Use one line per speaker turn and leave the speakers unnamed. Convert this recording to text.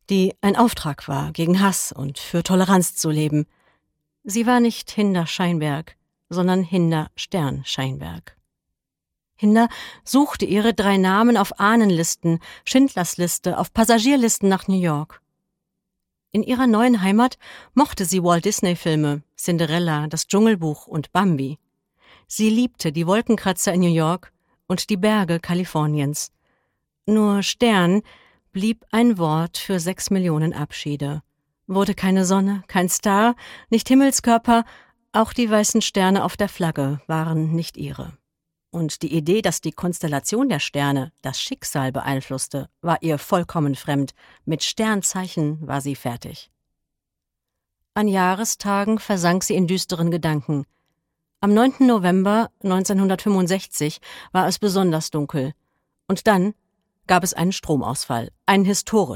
die ein Auftrag war, gegen Hass und für Toleranz zu leben. Sie war nicht Hinda Scheinberg, sondern Hinda Stern Scheinberg. Hinda suchte ihre 3 Namen auf Ahnenlisten, Schindlers Liste, auf Passagierlisten nach New York. In ihrer neuen Heimat mochte sie Walt-Disney-Filme, Cinderella, das Dschungelbuch und Bambi. Sie liebte die Wolkenkratzer in New York und die Berge Kaliforniens. Nur Stern blieb ein Wort für 6 Millionen Abschiede. Wurde keine Sonne, kein Star, nicht Himmelskörper, auch die weißen Sterne auf der Flagge waren nicht ihre. Und die Idee, dass die Konstellation der Sterne das Schicksal beeinflusste, war ihr vollkommen fremd. Mit Sternzeichen war sie fertig. An Jahrestagen versank sie in düsteren Gedanken. Am 9. November 1965 war es besonders dunkel. Und dann gab es einen Stromausfall, einen historischen.